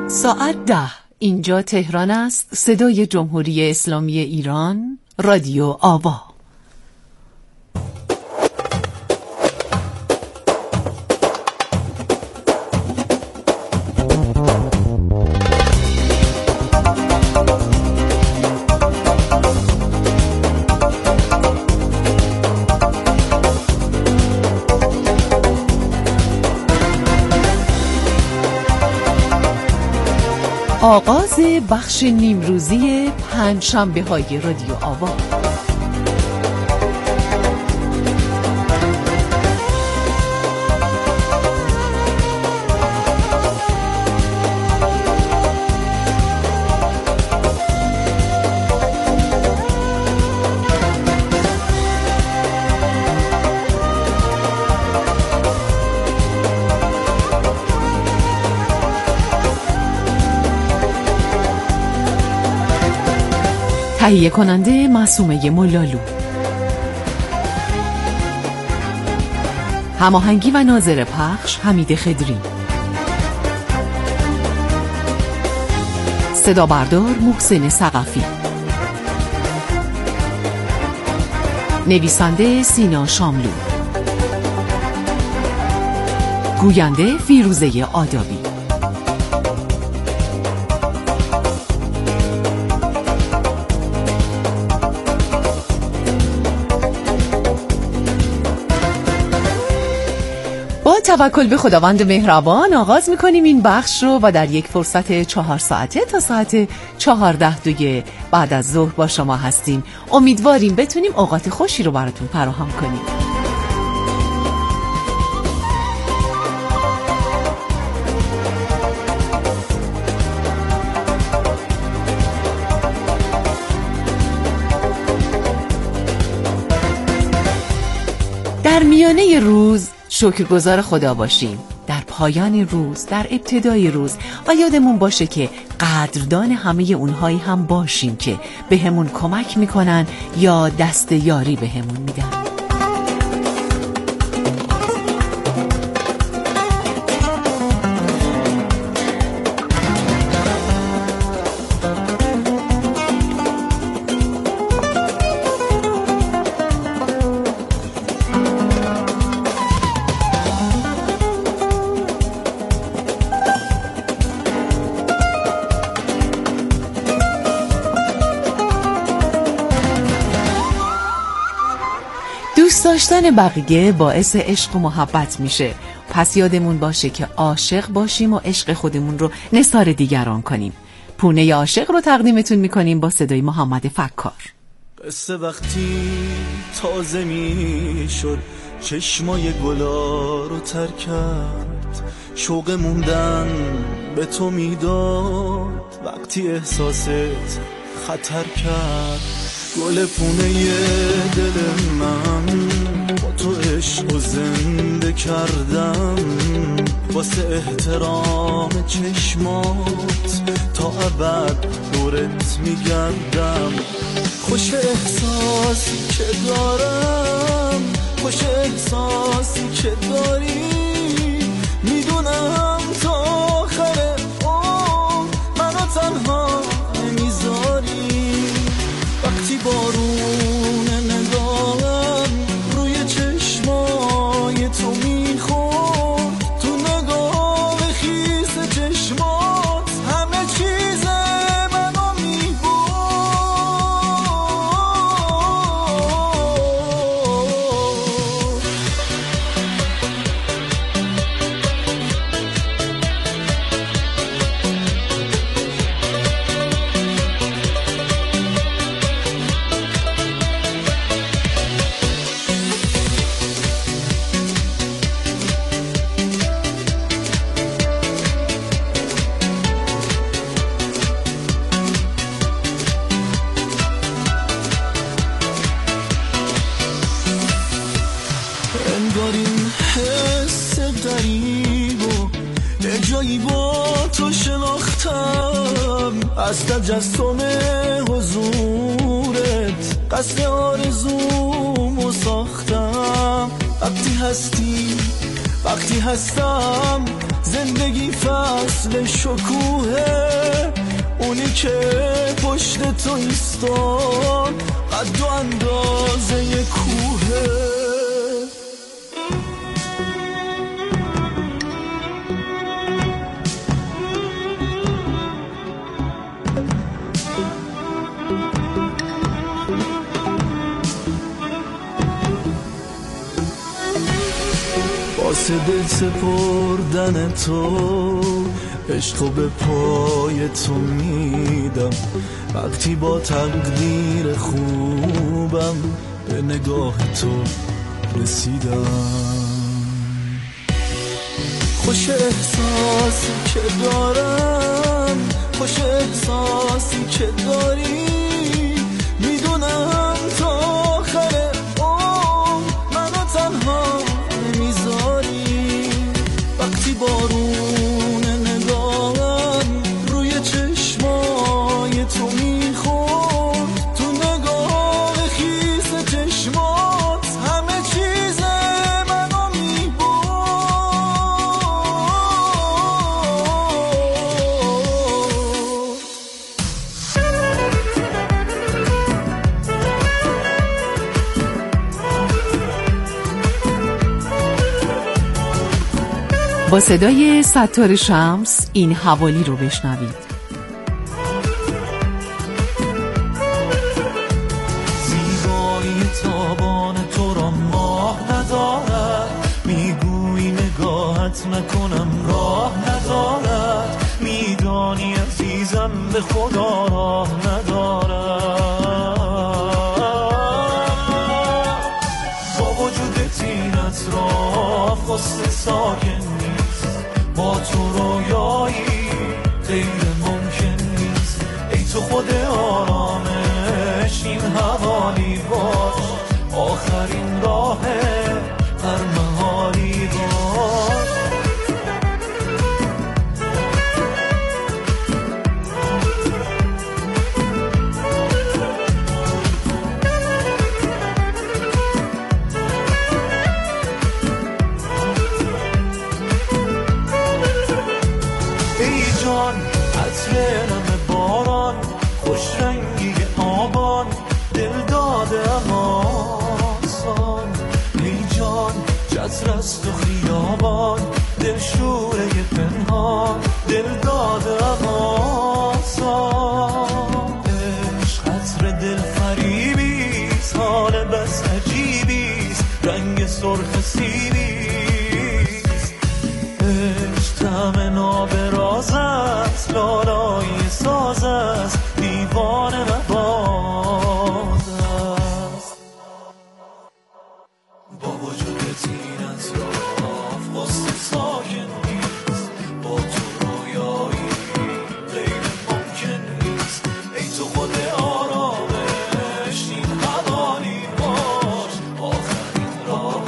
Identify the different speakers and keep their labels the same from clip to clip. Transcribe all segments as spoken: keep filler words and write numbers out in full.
Speaker 1: ساعت ده. اینجا تهران است. صدای جمهوری اسلامی ایران، رادیو آوا. آغاز بخش نیمروزی پنجشنبه های رادیو آوا. تهیه کننده معصومه ملالو، هماهنگی و ناظر پخش حمید خدری، صدا بردار محسن ثقفی، نویسنده سینا شاملو، گوینده فیروزه آدابی. توکل به خداوند مهربان آغاز میکنیم این بخش رو و در یک فرصت چهار ساعته تا ساعت چهارده دوی بعد از ظهر با شما هستیم. امیدواریم بتونیم اوقات خوشی رو براتون فراهم کنیم. در میانه روز شکرگزار خدا باشیم، در پایان روز، در ابتدای روز، و یادمون باشه که قدردان همه اونهایی هم باشیم که به همون کمک میکنن یا دست یاری به همون میدن. دوست داشتن بقیه باعث عشق و محبت میشه. پس یادمون باشه که عاشق باشیم و عشق خودمون رو نثار دیگران کنیم. پونه عاشق رو تقدیمتون میکنیم با صدای محمد فکار.
Speaker 2: قصه وقتی تازه میشد چشمای گلا رو تر کرد، شوق موندن به تو میداد وقتی احساست خطر کرد. گل پونه دل من با تو عشق و زنده کردم، واسه احترام چشمات تا ابد دورت میگردم. خوش احساسی که دارم، خوش احساسی که داری، میدونم تا آخر عمر منو تنها نمیذاری. وقتی بارون نگاهم روی چشمای تو میخورد، تو نگاه خیس چشمات همه چیز منو میبرد. انگار این حس غریب و یه جایی با تو شناختم، از تجسم حضورت قصد آرزومو ساختم. وقتی هستی وقتی هستم زندگی فصل شکوهه، اونی که پشت تو ایستاد قد و اندازه یه کوهه. واسه دل سپردن تو عشقو به پای تو میدم، وقتی با تقدیر خوبم به نگاه تو رسیدم. خوش احساسی که دارم، خوش احساسی که داری، میدونم تا آخر عمر منو تنها نمیذاری. وقتی بارون نگاهم روی چشمای تو میخورد، تو نگاه خیس چشمات همه چیز منو میبرد.
Speaker 1: با صدای ستار شمس این حوالی رو بشنوید.
Speaker 2: زیبایی تابان تو را ماه ندارد، میگویی نگاهت نکنم راه ندارد، میدانی عزیزم به خدا راه ندارد. با وجودت این اطراف غصه ساکن با تو رویایی غیر ممکن نیست. ای تو خود آرامش این حوالی باش، آخرین راه هر محالی باش. عطر نم باران، خوش رنگی آبان، دل داده آسان. ای جان چتر است و خیابان، دل شوره پنهان، دل داده آسان. عشق عطر دل فریبیست، حال بس عجیبیست، رنگ سرخ سیبیست. عشق طعم نابراز است، لالای ساز است، دیوان مباز است. با وجودت این اطراف غصه ساکن نیست، با تو رویایی غیر ممکن نیست. ای تو خود آرامش این حوالی باش، آخرین راه.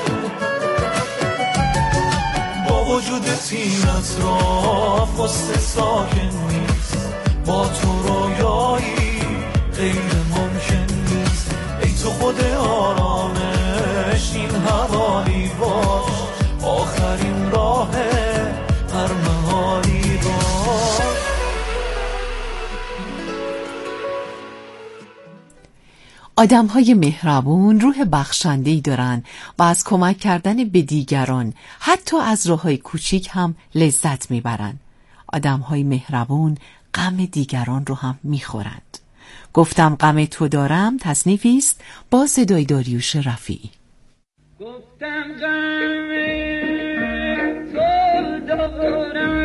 Speaker 2: با وجودت این اطراف غصه ساکن نیست، با تو رویایی غیر ممکن نیست. ای تو خود آرامش این حوالی باش، آخرین راه هر محالی باش.
Speaker 1: آدم‌های مهربون روح بخشنده‌ای دارن و از کمک کردن به دیگران حتی از راه‌های کوچیک هم لذت میبرن. آدم‌های مهربون غم دیگران رو هم میخورند. گفتم غم تو دارم تصنیفی است با صدای داریوش رفیعی.
Speaker 3: گفتم غم تو دارم،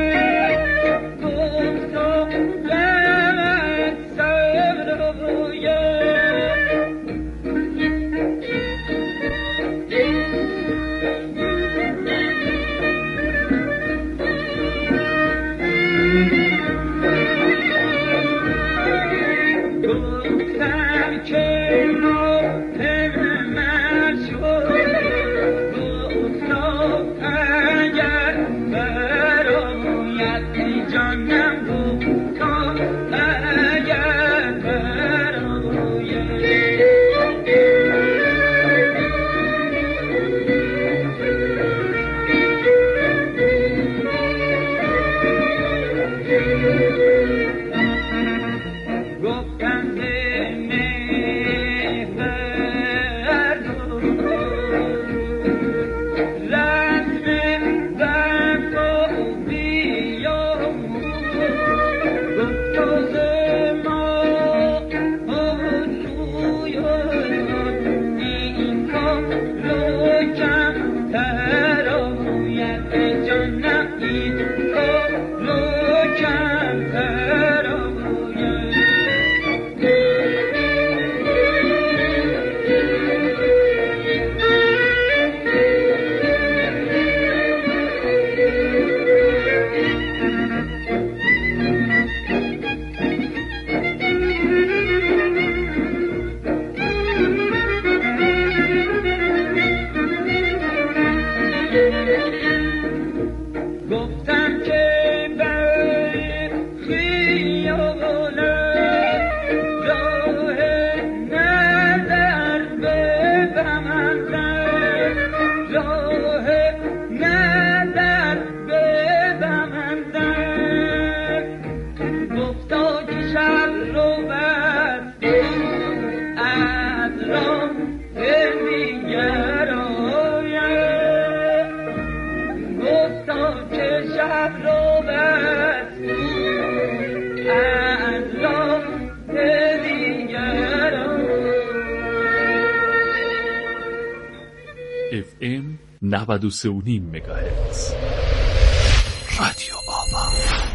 Speaker 4: اف ام نود و سه و نیم مگاهرتز رادیو آوا.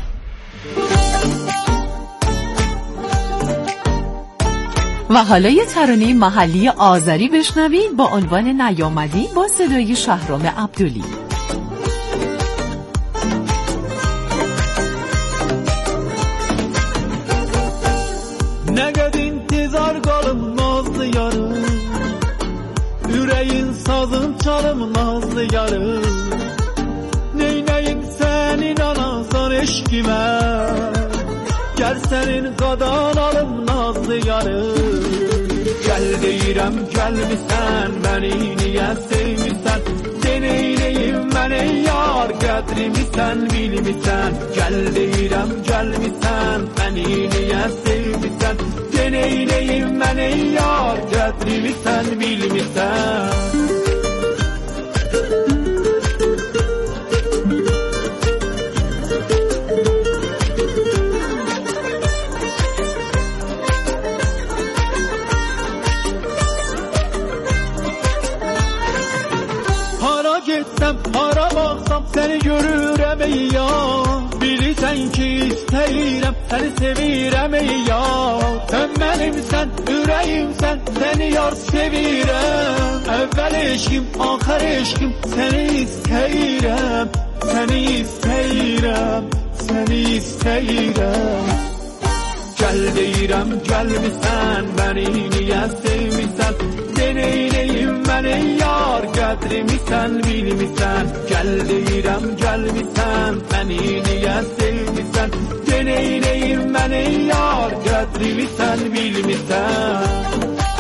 Speaker 1: و حالا یه ترانه محلی آذری بشنوید با عنوان نیامدی با صدای شهرام عبدلی.
Speaker 2: Nəqəd intizar qalım nazlı yarım, Ürəyin sazım çalım nazlı yarım, Neynəyim sənin anasan eşkimə, Gəl sənin qadan alım nazlı yarım. Gəl deyirəm gəlmisən, məni niyə sevmirsən, Deneyləyim mən ey yar, qədrimi sən bilmirsən. Gəl deyirəm gəlmisən, məni niyə sevmirsən, Deneyləyim mən ey yar, qədrimi sən bilmirsən. Hara baxsam səni görürəm ey yar, Bilirsən ki istəyirəm, səni sevirəm ey yar. Sən mənimsən, ürəyimsən, səni yar sevirəm. Əvvəl eşkim, axır eşkim, səni istəyirəm, Səni istəyirəm, səni istəyirəm. Gəl deyirəm gəlmisən, məni niyə sevmirsən, Deneyləyim mən ey yar, qədrimi sən bilmirsən. Gəl deyirəm gəlmisən, məni niyə sevmirsən, Deneyləyim mən ey yar, qədrimi sən bilmirsən.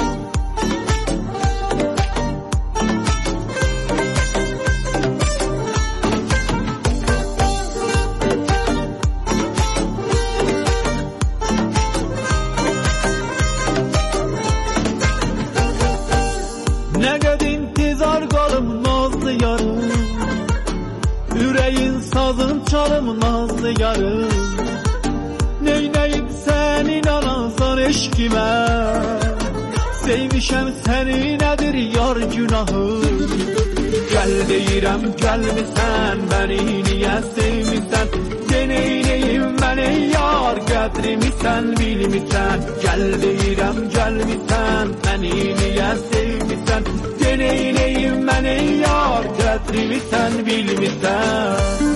Speaker 2: Nəqəd intizar qalım nazlı yarım, Ürəyin sazın çalım nazlı yarım, Neynəyim sənin anasan eşkimə, Sevmişəm səni nədir yar günahım. Gəl deyirəm gəlmisən, məni niyə sevmirsən, Deneyləyim mən ey yar, qədrimi sən bilmirsən. Gəl deyirəm gəlmisən, məni niyə sevmirsən, Deneyləyim mən ey yar, qədrimi sən bilmirsən.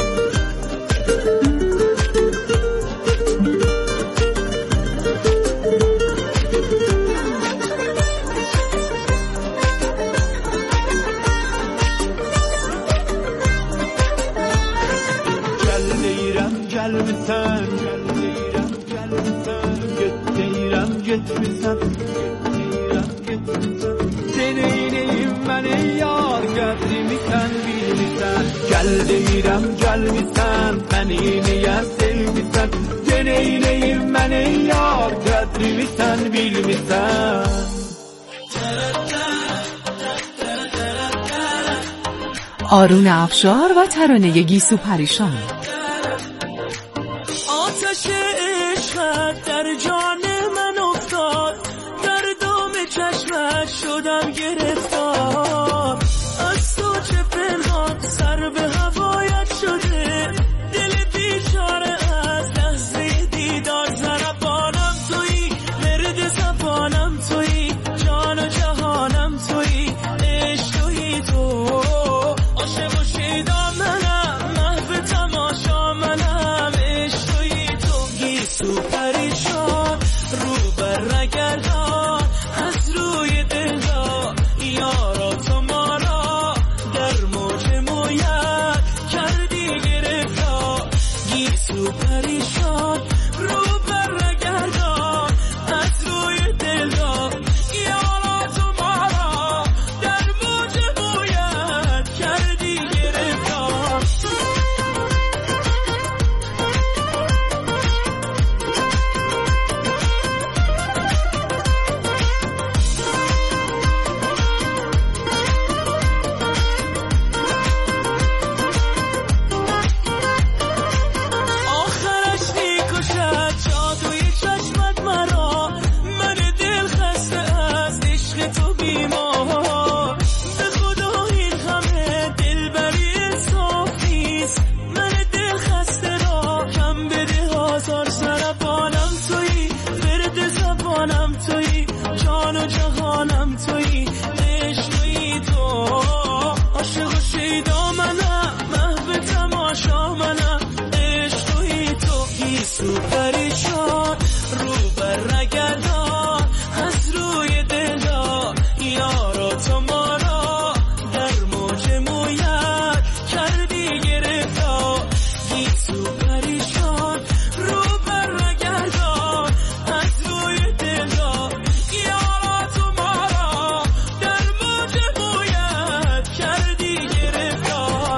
Speaker 2: Gəlmisən, gəl deyirəm, gəlmisən, get deyirəm, getmirsən, get deyirəm, getmirsən. Deneyləyim mən ey yar, qədrimi sən bilmirsən. Gəl deyirəm, gəlmisən, məni niyə sevmirsən, Deneyləyim mən ey yar, qədrimi sən bilmirsən.
Speaker 1: آرون افشار و ترانه گیسو پریشان.
Speaker 5: آتش عشقت در جان من افتاد، در دام چشمت شدم گرفتار. از تو چه پنهان سر به هوایت شده، تماشا منم، عشق توی تو گیسو پریشان، رو بر نگردان از روی دلدار، یارا تو ما را در موج مویت کردی گرفتار، گیسو پریشان رو بر نگردان از روی دلدار، یارا تو ما را در موج مویت کردی گرفتار.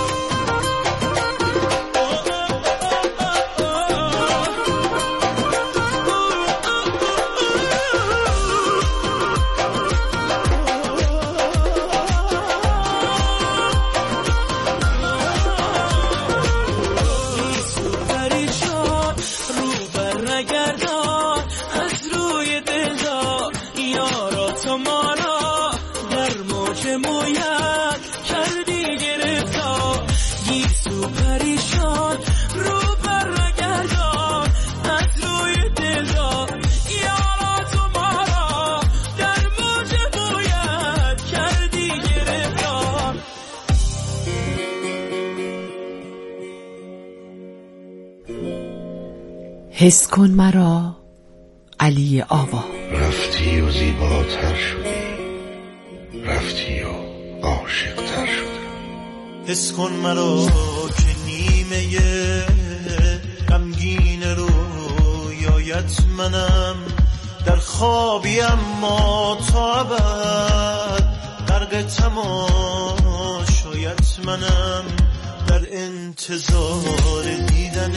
Speaker 1: حس کن مرا، علی آوا.
Speaker 6: رفتی و زیباتر شدی، رفتی و عاشق‌تر شدم.
Speaker 7: حس کن مرا که نیمه غمگین رویایت منم، در خوابی اما تا ابد غرق تماشایت منم، در انتظار دیدن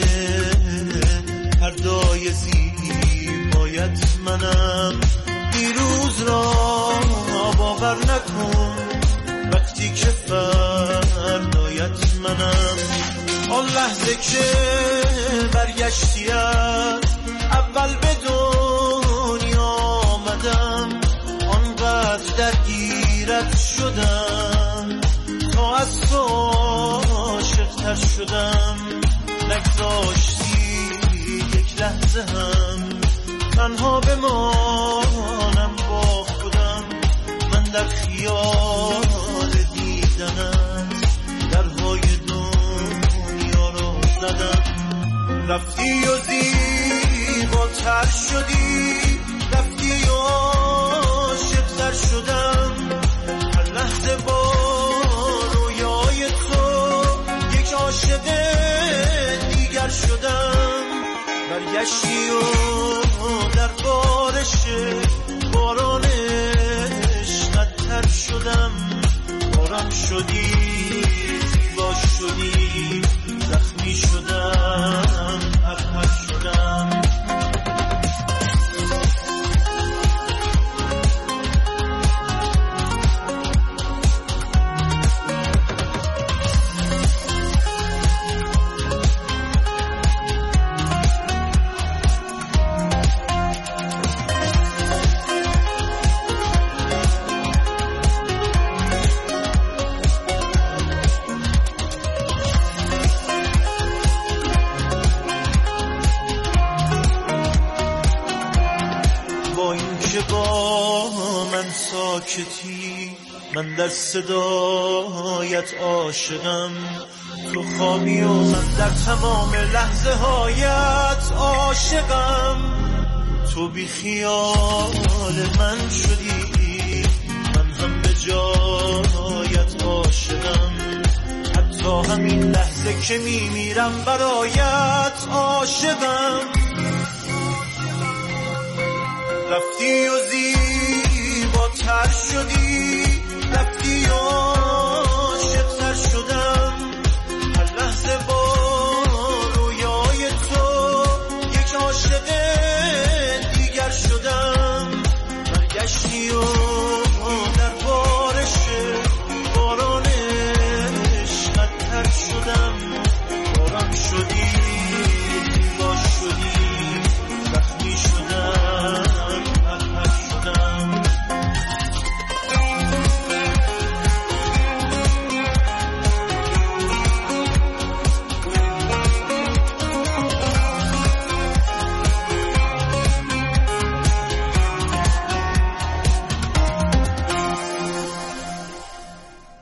Speaker 7: پردای زیبایت منم. دیروز را باور نکن وقتی که فردایت منم، آن لحظه که برگشتی از اول به دنیا آمدم، آنقدر درگیرت شدم تا از تو عاشق‌تر شدم، نگذاشتی یک لحظه هم تنها بمانم با خودم، من در خیال دیدنت درهای دنیا رو زدم. رفتی و زیباتر شدی، رفتی و عاشق‌تر شدم، هر لحظه با رویای تو یک عاشق دیگر شدم. برگشتی و در بارش باران عشقت تر شدم، باران شدی، زیبا شدی، زخمی شدم، ابهر شدم. ساکتی من در صدایت عاشقم، تو خوابی و من در تمام لحظه هایت عاشقم، تو بی خیال من شدی، من هم به جایت عاشقم، حتی همین لحظه که میمیرم برایت عاشقم. رفتی و زیباتر شدی، رفتی و عاشق‌تر شدم، هر لحظه با رویای تو یک عاشق دیگر شدم. برگشتی و در بارش باران عشقت تر شدم، باران شدی، زیبا شدی، زخمی شدم، ابهر شدم.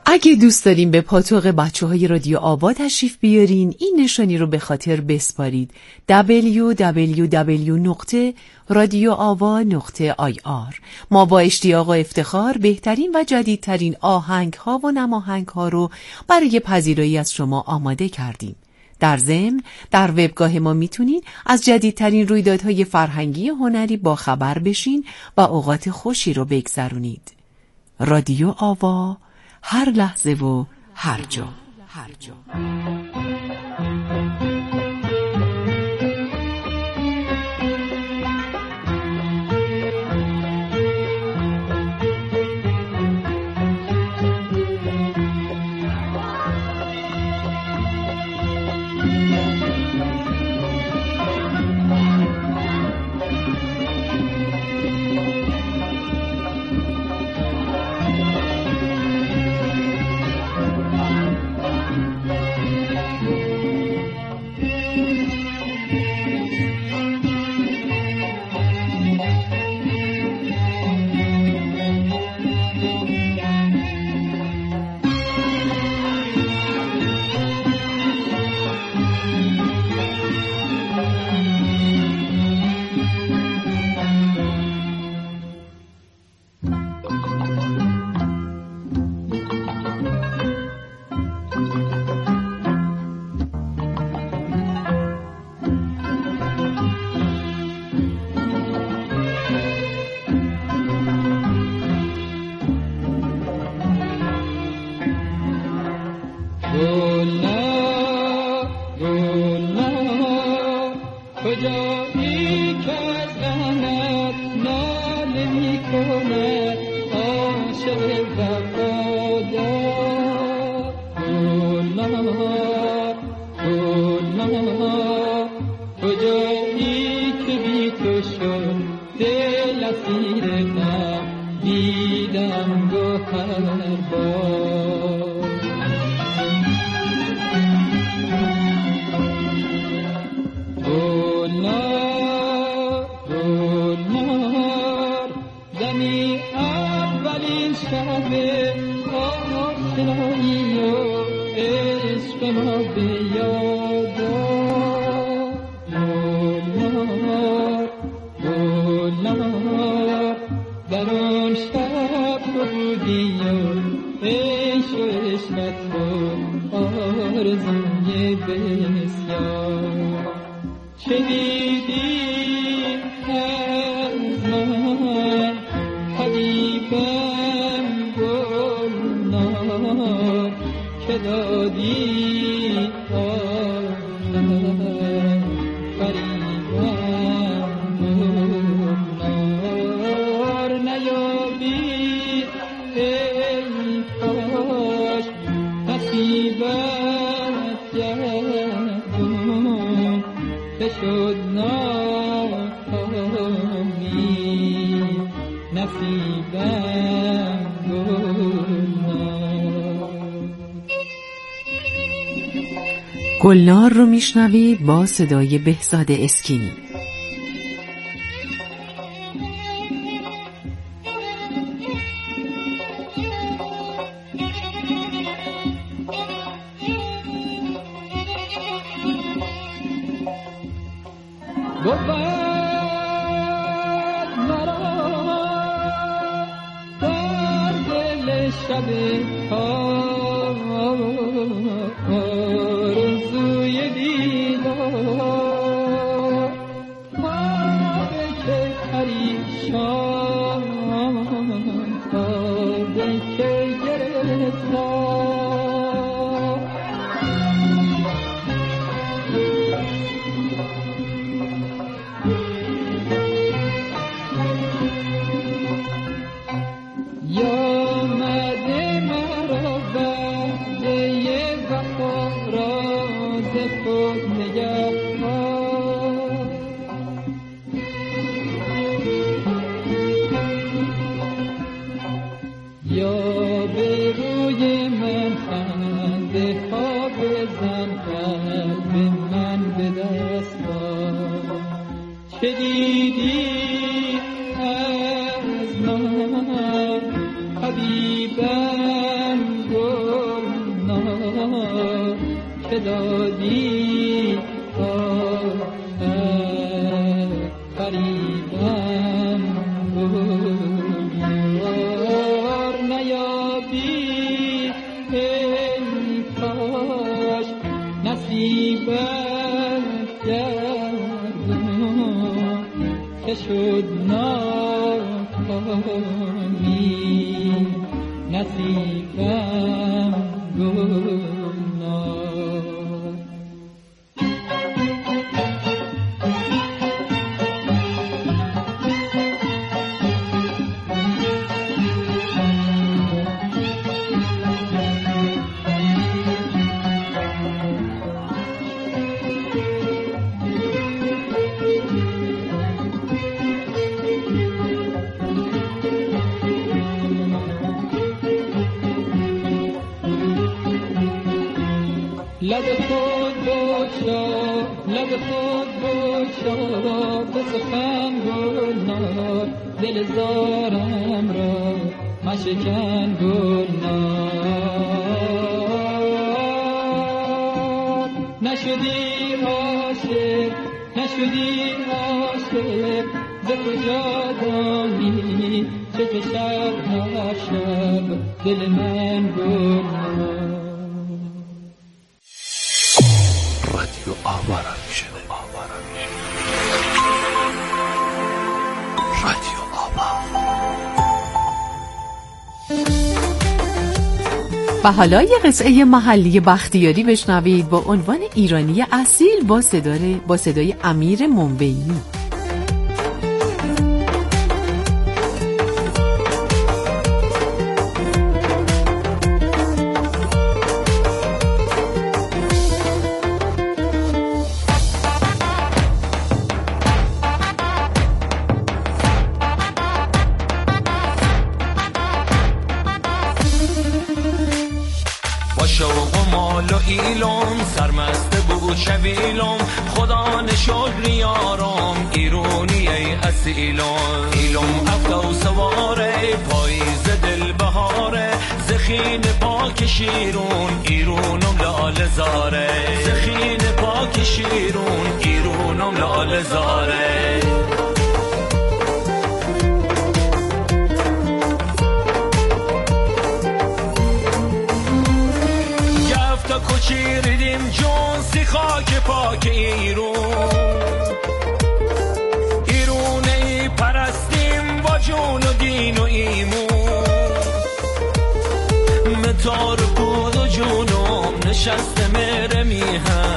Speaker 1: اگه دوست دارین به پاتوق بچه های رادیو آوا تشریف بیارین، این نشانی رو به خاطر بسپارید: دبلیو دبلیو دبلیو دات رادیو آوا دات آی آر. ما با اشتیاق و افتخار بهترین و جدیدترین آهنگ ها و نماهنگ ها رو برای پذیرایی از شما آماده کردیم. در ضمن در وبگاه ما میتونید از جدیدترین رویدادهای فرهنگی و هنری با خبر بشین و اوقات خوشی رو بگذرونید. رادیو آوا، هر لحظه و هر جا. هر جا. گلنار رو میشنوید با صدای بهزاد اسکینی.
Speaker 3: حبیبم نیابی فریدم گلنار نیابی ای کاش نصیبت گردم که شد ناکامی نصیبم گلنار. لب خود باشا لب خود باشا به سخن گلنار دل زارم را مشکن گلنار. نشدی عاشق نشدی عاشق ز کجا دانی چه که شب هر شب دل من گلنار.
Speaker 4: رادیو آوارم شده آوارم شده رادیو آوا.
Speaker 1: و حالا یه قطعه محلی بختیاری بشنوید با عنوان ایرانی اصیل با صدای با صدای امیر منبعی.
Speaker 5: شوق و مال و ایلم سرمست بود شویلم خدا نشد ریارم ایرونی ای اصیلم ایلم افتا و سواره پاییز دل بهاره زخین پاک شیرون ایرونم لال زاره زخین پاک شیرون ایرونم لال زاره. کوچیریدیم جون سی خاک پاک ایرون ایرونی پرستیم با جون و دین و ایمون متار بود و جونم نشستم